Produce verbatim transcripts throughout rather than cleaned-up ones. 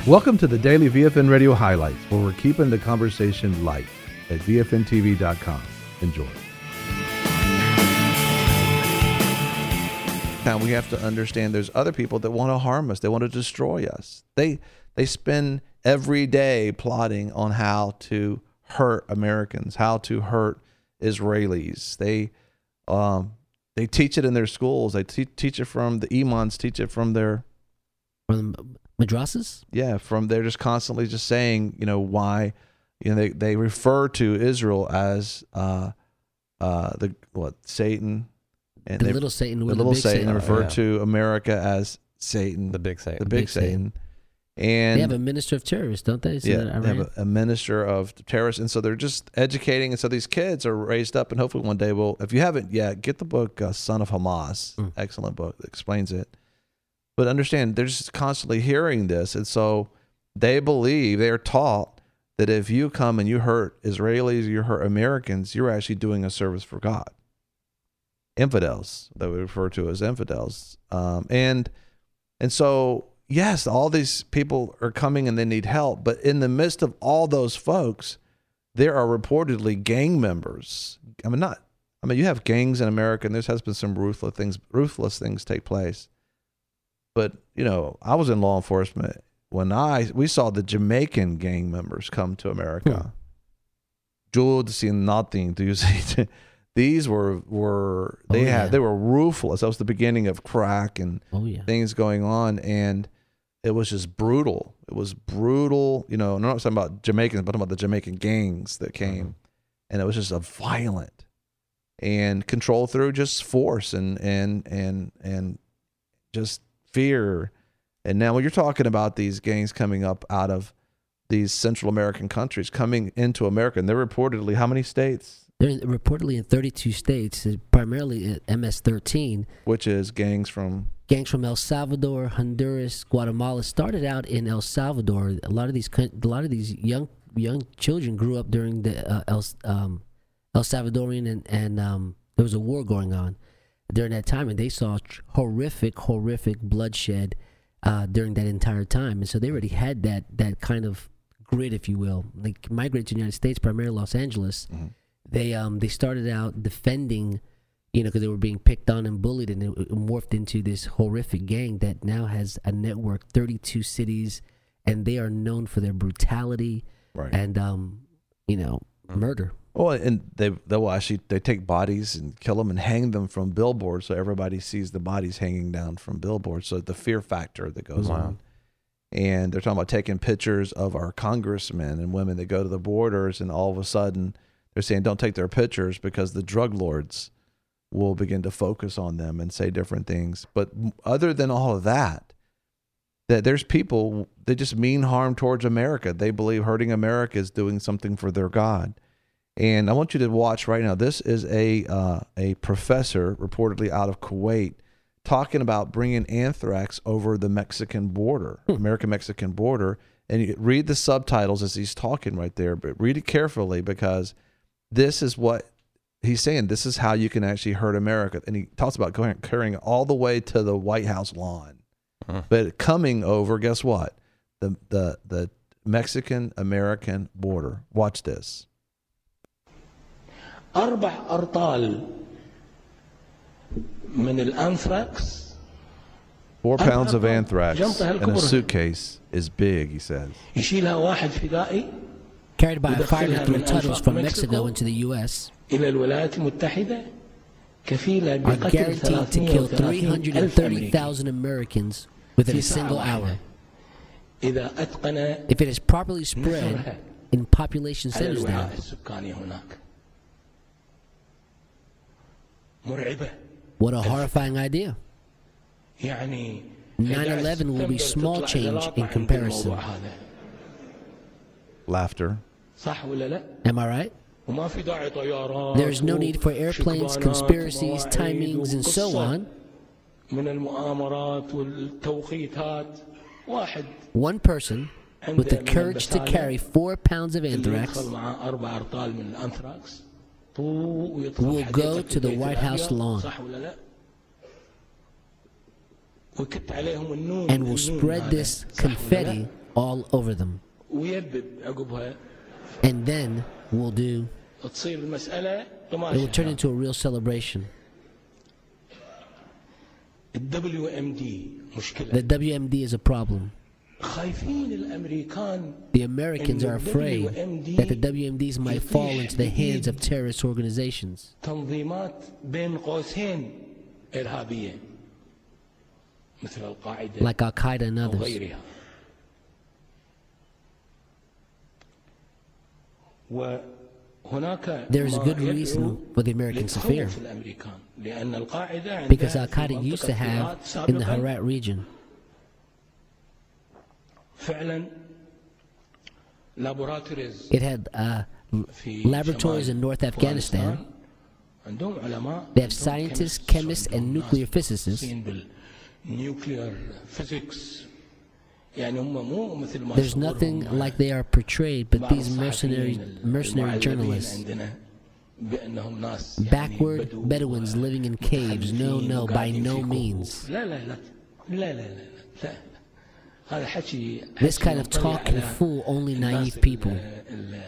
Welcome to the Daily V F N Radio Highlights, where we're keeping the conversation light at V F N T V dot com. Enjoy. Now we have to understand there's other people that want to harm us. They want to destroy us. They they spend every day plotting on how to hurt Americans, how to hurt Israelis. They um, they teach it in their schools. They te- teach it from the imams, teach it from their from madrasas. Yeah, from they're just constantly just saying, you know, why, you know, they they refer to Israel as uh uh the what Satan. And the they, little Satan, the with little the big Satan, Satan. refer Oh, yeah. to America as Satan, The big Satan. the big, Big Satan. Satan. And They have a minister of terrorists, don't they? So yeah, that they Iran- have a, a minister of terrorists, and so they're just educating, and so these kids are raised up, and hopefully one day we'll. If you haven't yet, get the book uh, "Son of Hamas," Mm. excellent book that explains it. But understand, they're just constantly hearing this, and so they believe they are taught that if you come and you hurt Israelis, you hurt Americans, you're actually doing a service for God. Infidels that we refer to as infidels, um, and and so yes, all these people are coming and they need help, but in the midst of all those folks, there are reportedly gang members. I mean, not. I mean, you have gangs in America, and there has been some ruthless things, ruthless things take place. But you know, I was in law enforcement when I we saw the Jamaican gang members come to America. Hmm. Jude seen nothing. Do you see? These were were they Oh, yeah. had they were ruthless. That was the beginning of crack and Oh yeah. things going on, and it was just brutal. It was brutal. You know, I'm not talking about Jamaicans, but I'm talking about the Jamaican gangs that came, Mm-hmm. and it was just a violent and controlled through just force and and and and just fear. And now when you're talking about these gangs coming up out of these Central American countries coming into America, and they're reportedly how many states? They're in- reportedly in thirty-two states, uh, primarily at M S thirteen. Which is gangs from Gangs from El Salvador, Honduras, Guatemala started out in El Salvador. A lot of these, coun- a lot of these young young children grew up during the uh, El um, El Salvadorian, and and um, there was a war going on during that time, and they saw tr- horrific, horrific bloodshed uh, during that entire time, and so they already had that that kind of grit, if you will. They migrated to the United States, primarily Los Angeles. Mm-hmm. They um they started out defending, you know, because they were being picked on and bullied, and it, it morphed into this horrific gang that now has a network, thirty-two cities, and they are known for their brutality right. and um you know murder. Well, and they they will actually they take bodies and kill them and hang them from billboards, so everybody sees the bodies hanging down from billboards. So the fear factor that goes Wow. on, and they're talking about taking pictures of our congressmen and women that go to the borders, and all of a sudden they're saying don't take their pictures because the drug lords will begin to focus on them and say different things. But other than all of that, that there's people that just mean harm towards America. They believe hurting America is doing something for their God. And I want you to watch right now. This is a uh, a professor reportedly out of Kuwait talking about bringing anthrax over the Mexican border, Hmm. American-Mexican border. And you read the subtitles as he's talking right there, but read it carefully because this is what he's saying. This is how you can actually hurt America. And he talks about going carrying it all the way to the White House lawn. Huh. But coming over, guess what? The the the Mexican-American border. Watch this. أربع أرطال من الأنثراكس. Four pounds of anthrax in a suitcase is big, he says. يشيلها واحد فدائي Carried by a fighter through tunnels from Mexico into the U S إلى الولايات المتحدة كفيلة are بقتل guaranteed to kill three ثلاثمائة hundred ألف thirty أمريكي. thousand Americans within في a single ساعة hour. واحدة. إذا أتقن If it is properly spread نشرها in population على centers الوعاء there. السكاني هناك. مرعبة. What a horrifying idea. يعني nine eleven will be small change in comparison. Laughter. صح ولا لا؟ Am I right? وما في داعي طيارات. There's no need for airplanes, وشكبانات conspiracies, ومواعيد timings, and so وقصة on. من المؤامرات والتوقيتات. واحد One person with the courage to carry four pounds of اللي anthrax يدخل معاه أربع أرطال من الأنثراكس طو ويدخل will حديقة go to the البيت White House الأبيض. lawn صح ولا لا؟ ويكت عليهم النون and will النون spread هذا. this صح ولا لا؟ confetti all over them. ويبدأ عقبها And then we'll do, تصير المسألة it will turn طماشة. into a real celebration. ال W M D The مشكلة. W M D is a problem. خايفين الأمريكان The Americans are afraid that the W M Ds might fall into the hands of terrorist organizations, تنظيمات بين قوسين إرهابية مثل القاعدة like Al Qaeda and others. وغيرها. وهناك There is a ما good يدعو reason for the Americans to fear, لتخوف الأمريكان لأن القاعدة عندها because Al في Qaeda used to منطقة have الهرات in the سابقاً Herat region فعلا لابوراتوريز it had uh, في laboratories شمال in North Afghanistan. أفغانستان. عندهم علماء They have scientists, chemists, and nuclear physicists. nuclear physics. يعني هم مو مثل ما There's nothing صورهم like they are portrayed, but بعض these mercenary الصحفيين mercenary المعلمين journalists, عندنا بأنهم ناس يعني backward بدو Bedouins living in caves. No, متخلفين no, by وقاعدين no في كهوف. means. لا لا لا لا لا لا لا هذا حكي This حكي kind of ينطلي talk can على fool only الناس naive people. ال-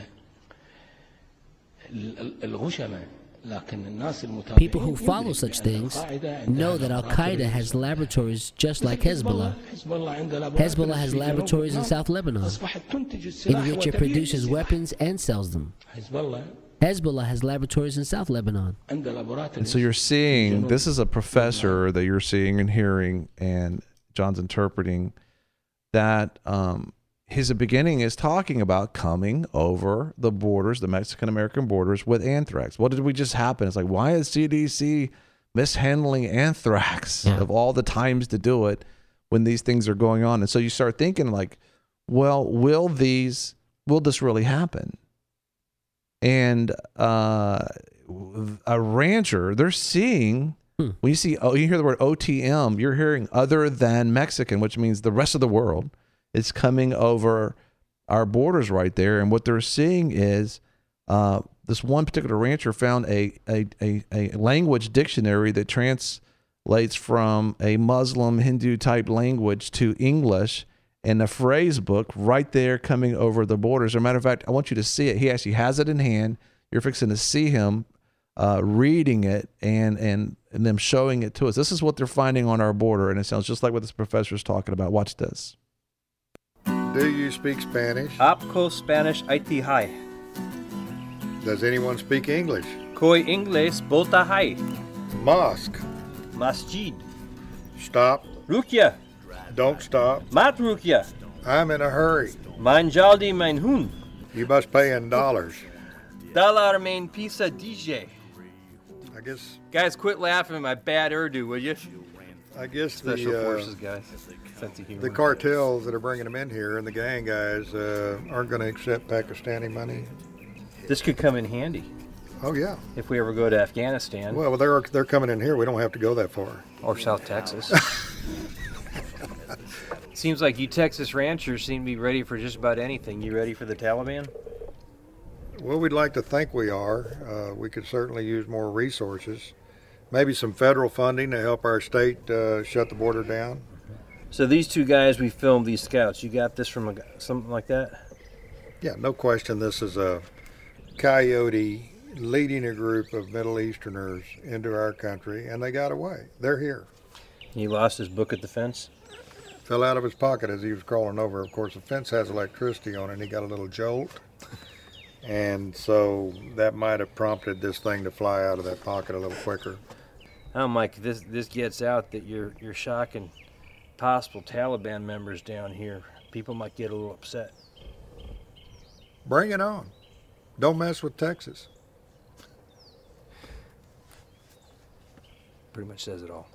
ال- ال- الغشمة. لكن الناس People who المتابعين follow يدرك such بأن things القاعدة know عندها that Al laboratories. Qaeda has laboratories just like مثل Hezbollah. حزب عنده Hezbollah has laboratories في جنوب laboratories in لبنان. South Lebanon أصبحت تنتج in السلاح which it وتبيع produces السلاح. weapons and sells them. حزب الله Hezbollah has laboratories in South Lebanon. عنده laboratories. And so you're seeing, this is a professor that you're seeing and hearing, and John's interpreting that um, his beginning is talking about coming over the borders, the Mexican-American borders, with anthrax. What did we just happen? It's like, why is C D C mishandling anthrax Yeah. of all the times to do it when these things are going on? And so you start thinking like, well, will these, will this really happen? And uh, a rancher, they're seeing, Hmm. when you see, oh, you hear the word O T M, you're hearing other than Mexican, which means the rest of the world is coming over our borders right there. And what they're seeing is uh, this one particular rancher found a, a, a, a language dictionary that translates from a Muslim Hindu type language to English, and a phrase book right there coming over the borders. As a matter of fact, I want you to see it. He actually has it in hand. You're fixing to see him uh, reading it and, and, and them showing it to us. This is what they're finding on our border, and it sounds just like what this professor is talking about. Watch this. Do you speak Spanish? Hablo Spanish Haiti High. Does anyone speak English? Koi Ingles Bota High. Mosque. Masjid. Stop. Rukia. Don't stop. Mat Rukia. I'm in a hurry. Manjaldi Mein Hun. You must pay in dollars. Dollar Main Pizza D J. I guess Guys, quit laughing at my bad Urdu, will you? I guess Special the uh, forces, guys. Sense of humor. the cartels that are bringing them in here and the gang guys uh, aren't going to accept Pakistani money. This could come in handy Oh yeah. if we ever go to Afghanistan Well, they're they're coming in here. We don't have to go that far. or South Texas. Seems like you Texas ranchers seem to be ready for just about anything. You ready for the Taliban? Well, we'd like to think we are. Uh, we could certainly use more resources. Maybe some federal funding to help our state uh, shut the border down. So these two guys we filmed, these scouts, you got this from a, g- something like that? Yeah, no question. This is a coyote leading a group of Middle Easterners into our country, and they got away. They're here. He lost his book at the fence? Fell out of his pocket as he was crawling over. Of course, the fence has electricity on it, and he got a little jolt. And so that might have prompted this thing to fly out of that pocket a little quicker. Oh, Mike, this this gets out that you're you're shocking possible Taliban members down here. People might get a little upset. Bring it on. Don't mess with Texas. Pretty much says it all.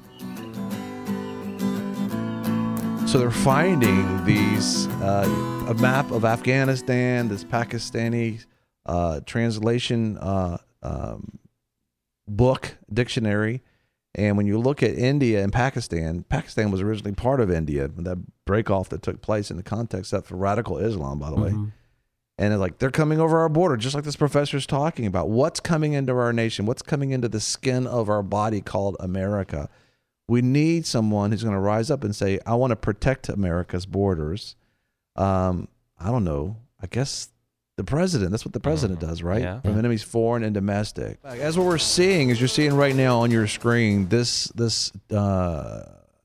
So they're finding these uh, a map of Afghanistan, this Pakistani uh, translation uh, um, book dictionary, and when you look at India and Pakistan, Pakistan was originally part of India. That break off that took place in the context of radical Islam, by the way. Mhm. And it's like they're coming over our border, just like this professor is talking about. What's coming into our nation? What's coming into the skin of our body called America? We need someone who's going to rise up and say, I want to protect America's borders. um, I don't know, I guess the president. That's what the president does, right? Yeah. From enemies foreign and domestic. As what we're seeing, as you're seeing right now on your screen, this this uh,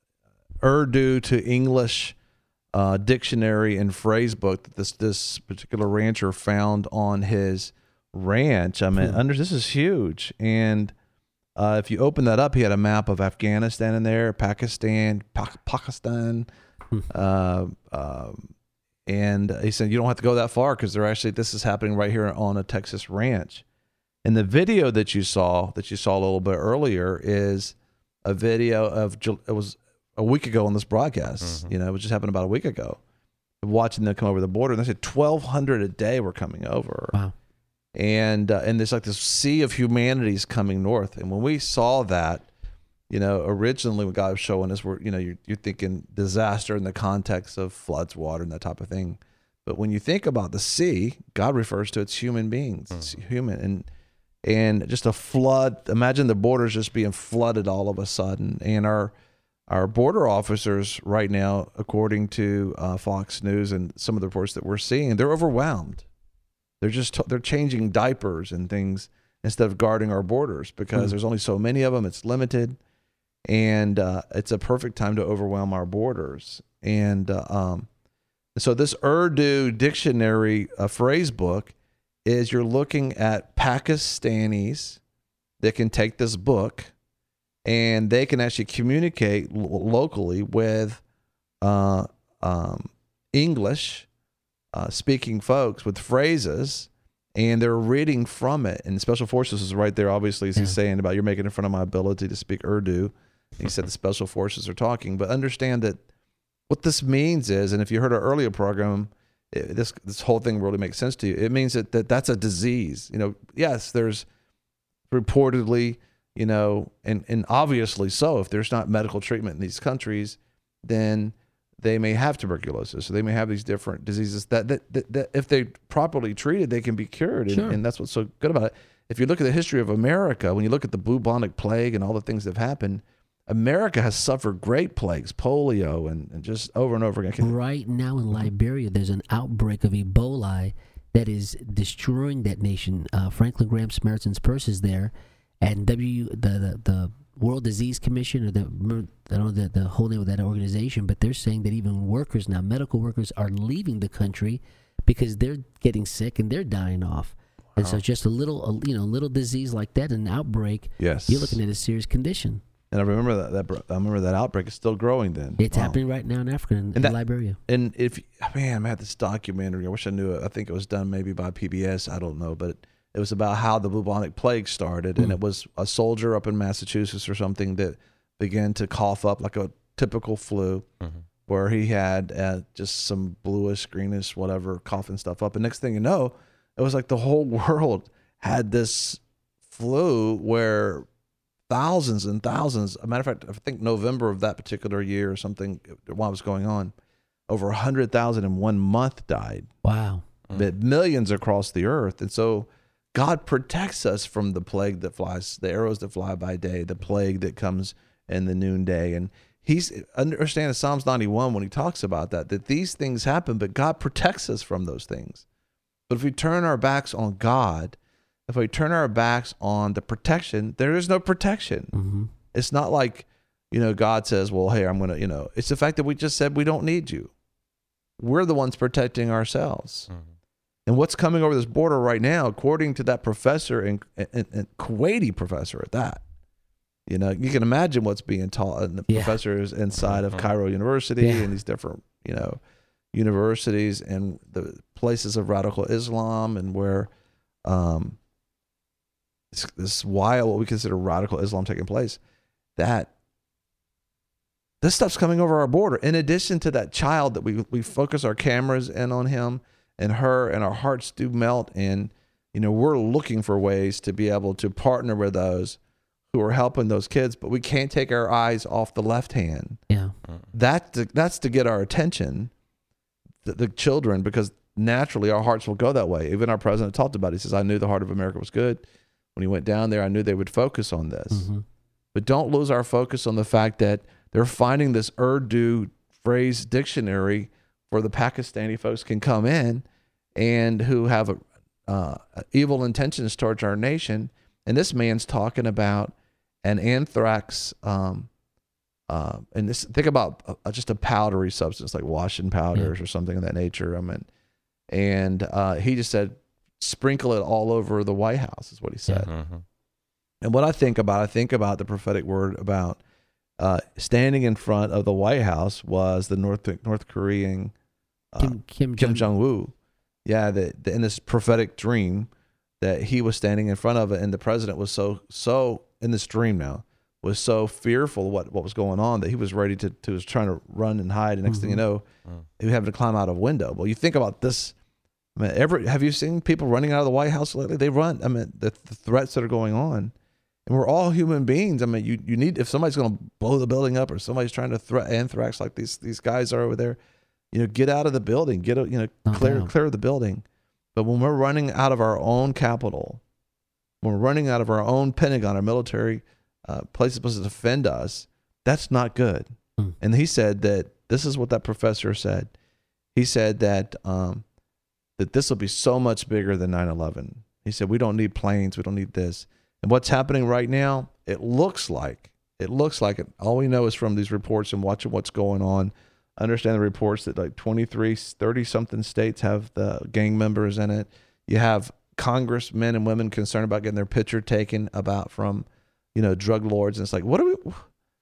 Urdu to English uh, dictionary and phrase book that this this particular rancher found on his ranch. I mean, Hmm. under this is huge. And uh, if you open that up, he had a map of Afghanistan in there, Pakistan, pa- Pakistan. Hmm. Uh, um, and he said, you don't have to go that far because they're actually, this is happening right here on a Texas ranch. And the video that you saw, that you saw a little bit earlier, is a video of, Ju- it was a week ago on this broadcast. Mhm. You know, it was just happened about a week ago. Watching them come over the border, and they said twelve hundred a day were coming over. Wow. And uh, and there's like this sea of humanities coming north. And when we saw that, you know, originally when God was showing us, we're, you know, you're, you're thinking disaster in the context of floods, water, and that type of thing. But when you think about the sea, God refers to its human beings. It's human. And and just a flood, imagine the borders just being flooded all of a sudden. And our our border officers right now, according to uh, Fox News and some of the reports that we're seeing, they're overwhelmed. They're just they're changing diapers and things instead of guarding our borders because Mm. there's only so many of them. It's limited, and uh, it's a perfect time to overwhelm our borders. And uh, um, so this Urdu dictionary uh, phrase book is you're looking at Pakistanis that can take this book and they can actually communicate lo- locally with uh, um, English uh, speaking folks with phrases, and they're reading from it. And Special Forces is right there, obviously, as he's Yeah. saying about you're making fun of my ability to speak Urdu. He said the Special Forces are talking, but understand that what this means is, and if you heard our earlier program, it, this this whole thing really makes sense to you. It means that, that that's a disease. You know, yes, there's reportedly, you know, and, and obviously so, if there's not medical treatment in these countries, then they may have tuberculosis, or they may have these different diseases that, that, that, that if they properly treated, they can be cured. And, Sure. and that's what's so good about it. If you look at the history of America, when you look at the bubonic plague and all the things that have happened, America has suffered great plagues, polio, and, and just over and over again. Right now in Liberia, there's an outbreak of Ebola that is destroying that nation. Uh, Franklin Graham Samaritan's Purse is there, and W the the, the World Disease Commission, or the I don't know the, the whole name of that organization, but they're saying that even workers now, medical workers, are leaving the country because they're getting sick and they're dying off. And so, just a little, a, you know, little disease like that, an outbreak, Yes. you're looking at a serious condition. And I remember that, that I remember that outbreak is still growing then. It's Wow. happening right now in Africa, in, And in that- Liberia. And if, man, I had this documentary. I wish I knew it. I think it was done maybe by P B S. I don't know. But it was about how the bubonic plague started. And Mm. it was a soldier up in Massachusetts or something that began to cough up like a typical flu, Mm-hmm. where he had uh, just some bluish, greenish, whatever, coughing stuff up. And next thing you know, it was like the whole world had this flu where thousands and thousands, a matter of fact, I think November of that particular year or something, while it was going on, over one hundred thousand in one month died, Wow. but millions across the earth. And so God protects us from the plague that flies, the arrows that fly by day, the plague that comes in the noonday. And he's, understand in Psalms ninety-one when he talks about that, that these things happen, but God protects us from those things. But if we turn our backs on God, if we turn our backs on the protection, there is no protection. Mm-hmm. It's not like, you know, God says, well, hey, I'm going to, you know, it's the fact that we just said we don't need you. We're the ones protecting ourselves. Mm-hmm. And what's coming over this border right now, according to that professor, and, and, and Kuwaiti professor at that, you know, you can imagine what's being taught, and the Yeah. professors inside of Mhm. Cairo University Yeah. and these different, you know, universities and the places of radical Islam, and where um, this, this wild, what we consider radical Islam taking place, that this stuff's coming over our border. In addition to that child that we we focus our cameras in on him and her, and our hearts do melt. And, you know, we're looking for ways to be able to partner with those who are helping those kids, but we can't take our eyes off the left hand. Yeah. That to, that's to get our attention, the, the children, because naturally our hearts will go that way. Even our president talked about it. He says, I knew the heart of America was good. When he went down there, I knew they would focus on this. Mm-hmm. But don't lose our focus on the fact that they're finding this Urdu phrase dictionary where the Pakistani folks can come in and who have a, uh, evil intentions towards our nation. And this man's talking about an anthrax, um, uh, and this think about uh, just a powdery substance like washing powders yeah. or something of that nature. I mean, and uh, he just said, sprinkle it all over the White House is what he said. Yeah. Uh-huh. And what I think about, I think about the prophetic word about uh, standing in front of the White House was the North North Korean uh, Kim, Kim, Kim Jong- Jong-un. Yeah, that in this prophetic dream that he was standing in front of it, and the president was so so in this dream now was so fearful of what what was going on that he was ready to to was trying to run and hide. And next mm-hmm. thing you know, mm. he was having to climb out of a window. Well, you think about this. I mean, every have you seen people running out of the White House lately? They run. I mean, the, the threats that are going on. And we're all human beings. I mean, you, you need, if somebody's going to blow the building up or somebody's trying to threat anthrax like these these guys are over there, you know, get out of the building, get, you know, Not clear down. clear the building. But when we're running out of our own capital, when we're running out of our own Pentagon, our military uh, places supposed to defend us, that's not good. Hmm. And he said that, this is what that professor said. He said that um, that this will be so much bigger than nine eleven. He said, we don't need planes, we don't need this. And what's happening right now, it looks like, it looks like it. All we know is from these reports and watching what's going on. I understand the reports that like twenty-three, thirty something states have the gang members in it. You have congressmen and women concerned about getting their picture taken about from, you know, drug lords. And it's like, what are we?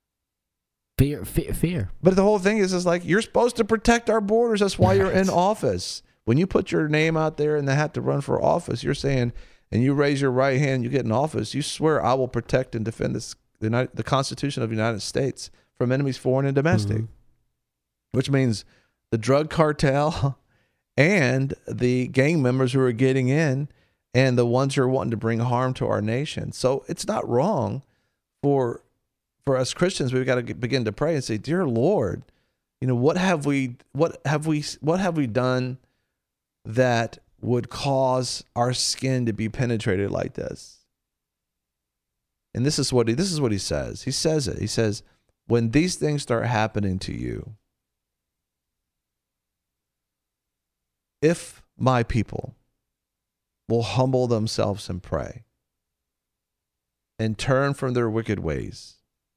Fear, fear, fear. But the whole thing is, is like, you're supposed to protect our borders. That's why you're in office. When you put your name out there and they have to run for office, you're saying, and you raise your right hand, you get in office, you swear, I will protect and defend this, the, United, the Constitution of the United States from enemies foreign and domestic, mm-hmm. which means the drug cartel and the gang members who are getting in and the ones who are wanting to bring harm to our nation. So it's not wrong for for us Christians. We've got to get, begin to pray and say, dear Lord, you know, what have we, what have we, what have we done that would cause our skin to be penetrated like this? And this is what he, this is what he says. He says it. He says, when these things start happening to you, if my people will humble themselves and pray and turn from their wicked ways,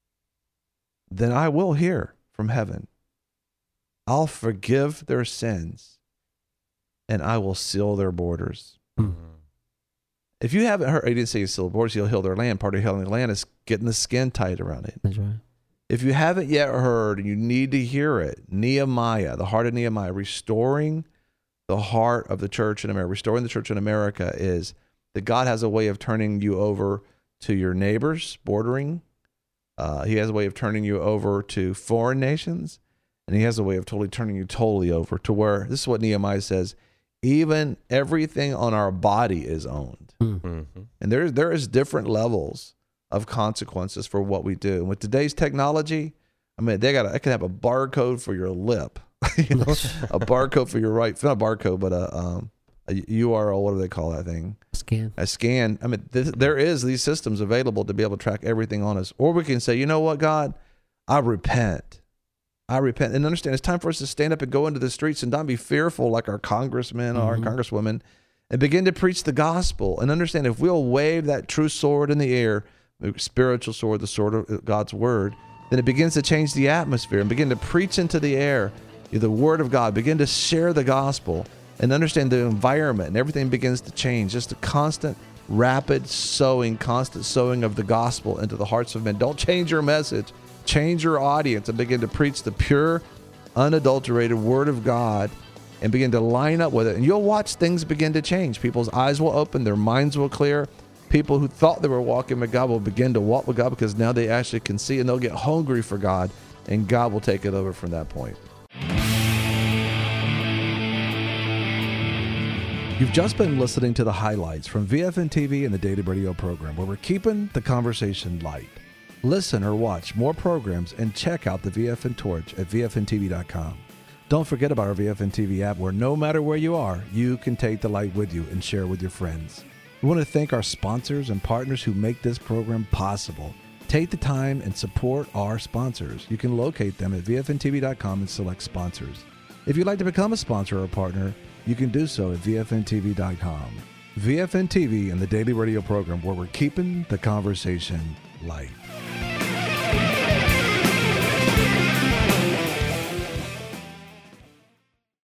then I will hear from heaven. I'll forgive their sins and I will seal their borders. Mm-hmm. If you haven't heard, he didn't say he'll seal the borders, he'll heal their land. Part of healing the land is getting the skin tight around it. That's right. If you haven't yet heard, and you need to hear it, Nehemiah, the heart of Nehemiah, restoring the heart of the church in America, restoring the church in America is that God has a way of turning you over to your neighbors bordering. Uh, he has a way of turning you over to foreign nations. And he has a way of totally turning you totally over to where, this is what Nehemiah says, even everything on our body is owned. Mm-hmm. And there, there is different levels of consequences for what we do. And with today's technology, I mean, they got, I can have a barcode for your lip, you know, a barcode for your right, not a barcode, but a, um, a U R L, what do they call that thing? Scan. A scan. I mean, th- there is these systems available to be able to track everything on us. Or we can say, you know what, God, I repent. I repent. And understand, it's time for us to stand up and go into the streets and not be fearful like our congressmen mm-hmm. or our congresswomen, and begin to preach the gospel. And understand, if we'll wave that true sword in the air, the spiritual sword, the sword of God's word, then it begins to change the atmosphere and begin to preach into the air the word of God, begin to share the gospel, and understand the environment, and everything begins to change. Just a constant, rapid sowing, constant sowing of the gospel into the hearts of men. Don't change your message. Change your audience and begin to preach the pure, unadulterated word of God and begin to line up with it. And you'll watch things begin to change. People's eyes will open, their minds will clear. People who thought they were walking with God will begin to walk with God because now they actually can see, and they'll get hungry for God, and God will take it over from that point. You've just been listening to the highlights from V F N T V and the Daily Radio program, where we're keeping the conversation light. Listen or watch more programs and check out the V F N Torch at V F N T V dot com. Don't forget about our V F N T V app, where no matter where you are, you can take the light with you and share with your friends. We want to thank our sponsors and partners who make this program possible. Take the time and support our sponsors. You can locate them at V F N T V dot com and select sponsors. If you'd like to become a sponsor or a partner, you can do so at V F N T V dot com. V F N T V and the Daily Radio program, where we're keeping the conversation light.